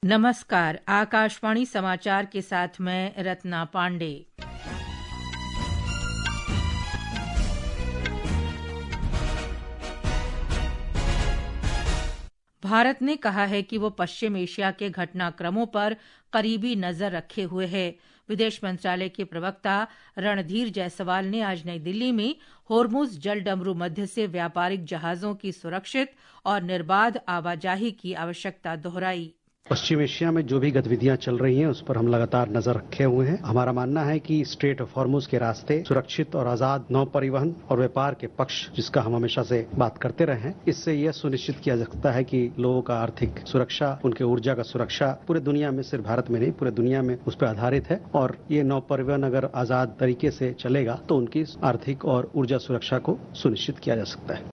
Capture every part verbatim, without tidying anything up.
नमस्कार, आकाशवाणी समाचार के साथ मैं रत्ना पांडे। भारत ने कहा है कि वो पश्चिम एशिया के घटनाक्रमों पर करीबी नजर रखे हुए है। विदेश मंत्रालय के प्रवक्ता रणधीर जायसवाल ने आज नई दिल्ली में होर्मुज जलडमरू मध्य से व्यापारिक जहाजों की सुरक्षित और निर्बाध आवाजाही की आवश्यकता दोहराई। पश्चिम एशिया में जो भी गतिविधियां चल रही हैं उस पर हम लगातार नजर रखे हुए हैं। हमारा मानना है कि स्ट्रेट ऑफ हॉर्मुज के रास्ते सुरक्षित और आजाद नौ परिवहन और व्यापार के पक्ष, जिसका हम हमेशा से बात करते रहे हैं, इससे यह सुनिश्चित किया जा सकता है कि लोगों का आर्थिक सुरक्षा, उनके ऊर्जा का सुरक्षा पूरे दुनिया में, सिर्फ भारत में नहीं पूरे दुनिया में उस पर आधारित है। और ये नौ परिवहन अगर आजाद तरीके से चलेगा तो उनकी आर्थिक और ऊर्जा सुरक्षा को सुनिश्चित किया जा सकता है।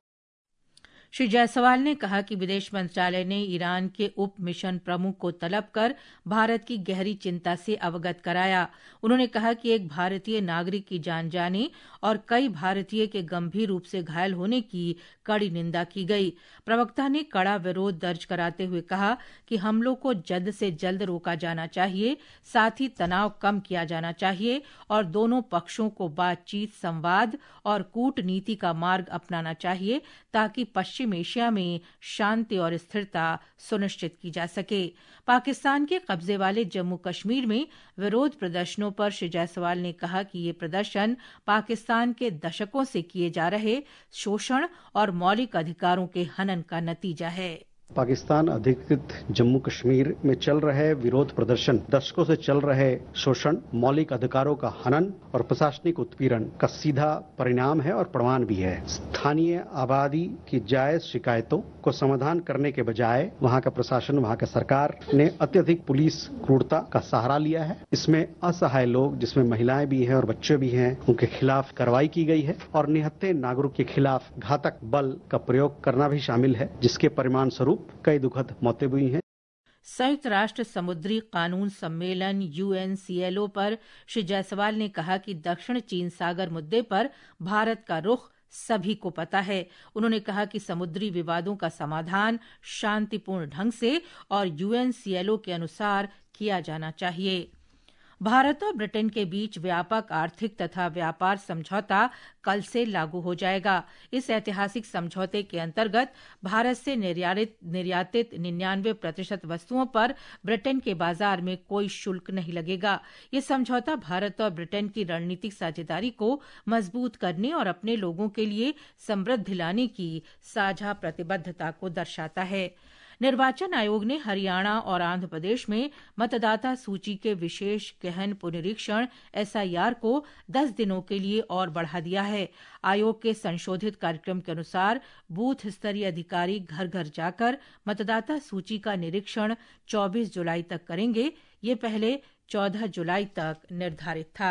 श्री जायसवाल ने कहा कि विदेश मंत्रालय ने ईरान के उप मिशन प्रमुख को तलब कर भारत की गहरी चिंता से अवगत कराया। उन्होंने कहा कि एक भारतीय नागरिक की जान जाने और कई भारतीय के गंभीर रूप से घायल होने की कड़ी निंदा की गई। प्रवक्ता ने कड़ा विरोध दर्ज कराते हुए कहा कि हमलों को जल्द से जल्द रोका जाना चाहिए, साथ ही तनाव कम किया जाना चाहिए और दोनों पक्षों को बातचीत, संवाद और कूटनीति का मार्ग अपनाना चाहिए ताकि पश्चिम एशिया में शांति और स्थिरता सुनिश्चित की जा सके। पाकिस्तान के कब्जे वाले जम्मू कश्मीर में विरोध प्रदर्शनों पर श्री जायसवाल ने कहा कि ये प्रदर्शन पाकिस्तान के दशकों से किए जा रहे शोषण और मौलिक अधिकारों के हनन का नतीजा है। पाकिस्तान अधिकृत जम्मू कश्मीर में चल रहे विरोध प्रदर्शन दशकों से चल रहे शोषण, मौलिक अधिकारों का हनन और प्रशासनिक उत्पीड़न का सीधा परिणाम है और प्रमाण भी है। स्थानीय आबादी की जायज शिकायतों को समाधान करने के बजाय वहां का प्रशासन, वहां का सरकार ने अत्यधिक पुलिस क्रूरता का सहारा लिया है। इसमें असहाय लोग, जिसमें महिलाएं भी हैं और बच्चे भी हैं, उनके खिलाफ कार्रवाई की गई है और निहत्थे नागरिक के खिलाफ घातक बल का प्रयोग करना भी शामिल है, जिसके परिणाम स्वरूप कई दुखद मौतें हुई हैं। संयुक्त राष्ट्र समुद्री कानून सम्मेलन U N C L O पर श्री जायसवाल ने कहा कि दक्षिण चीन सागर मुद्दे पर भारत का रुख सभी को पता है। उन्होंने कहा कि समुद्री विवादों का समाधान शांतिपूर्ण ढंग से और U N C L O के अनुसार किया जाना चाहिए। भारत और ब्रिटेन के बीच व्यापक आर्थिक तथा व्यापार समझौता कल से लागू हो जाएगा। इस ऐतिहासिक समझौते के अंतर्गत भारत से निर्यातित निर्यातित निन्यानवे प्रतिशत वस्तुओं पर ब्रिटेन के बाजार में कोई शुल्क नहीं लगेगा। ये समझौता भारत और ब्रिटेन की रणनीतिक साझेदारी को मजबूत करने और अपने लोगों के लिए समृद्धि लाने की साझा प्रतिबद्धता को दर्शाता है। निर्वाचन आयोग ने हरियाणा और आंध्र प्रदेश में मतदाता सूची के विशेष गहन पुनरीक्षण एस आई आर को दस दिनों के लिए और बढ़ा दिया है। आयोग के संशोधित कार्यक्रम के अनुसार बूथ स्तरीय अधिकारी घर घर जाकर मतदाता सूची का निरीक्षण चौबीस जुलाई तक करेंगे। ये पहले चौदह जुलाई तक निर्धारित था।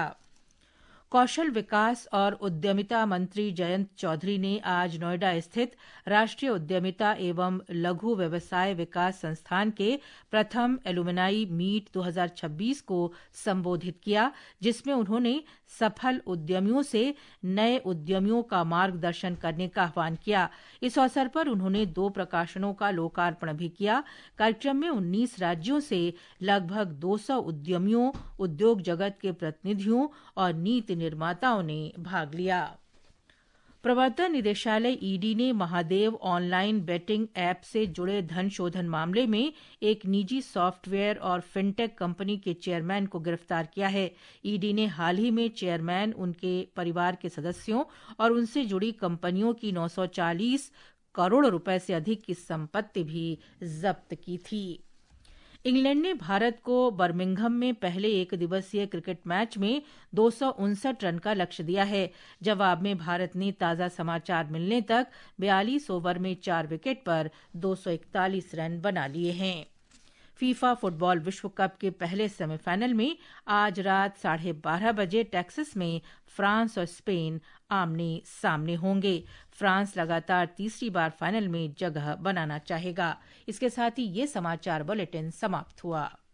कौशल विकास और उद्यमिता मंत्री जयंत चौधरी ने आज नोएडा स्थित राष्ट्रीय उद्यमिता एवं लघु व्यवसाय विकास संस्थान के प्रथम एलुमनाई मीट दो हज़ार छब्बीस को संबोधित किया, जिसमें उन्होंने सफल उद्यमियों से नए उद्यमियों का मार्गदर्शन करने का आह्वान किया। इस अवसर पर उन्होंने दो प्रकाशनों का लोकार्पण भी किया। कार्यक्रम में उन्नीस राज्यों से लगभग दो सौ उद्यमियों, उद्योग जगत के प्रतिनिधियों और नीति निर्माताओं ने भाग लिया। प्रवर्तन निदेशालय ई डी ने महादेव ऑनलाइन बेटिंग ऐप से जुड़े धन शोधन मामले में एक निजी सॉफ्टवेयर और फिनटेक कंपनी के चेयरमैन को गिरफ्तार किया है। ई डी ने हाल ही में चेयरमैन, उनके परिवार के सदस्यों और उनसे जुड़ी कंपनियों की नौ सौ चालीस करोड़ रुपए से अधिक की संपत्ति भी जब्त की थी। इंग्लैंड ने भारत को बर्मिंघम में पहले एक दिवसीय क्रिकेट मैच में दो सौ उनसठ रन का लक्ष्य दिया है। जवाब में भारत ने ताज़ा समाचार मिलने तक बयालीस ओवर में चार विकेट पर दो सौ इकतालीस रन बना लिए हैं। फीफा फुटबॉल विश्व कप के पहले सेमीफाइनल में आज रात साढ़े बारह बजे टेक्सास में फ्रांस और स्पेन आमने सामने होंगे। फ्रांस लगातार तीसरी बार फाइनल में जगह बनाना चाहेगा। इसके साथ ही ये समाचार बुलेटिन समाप्त हुआ।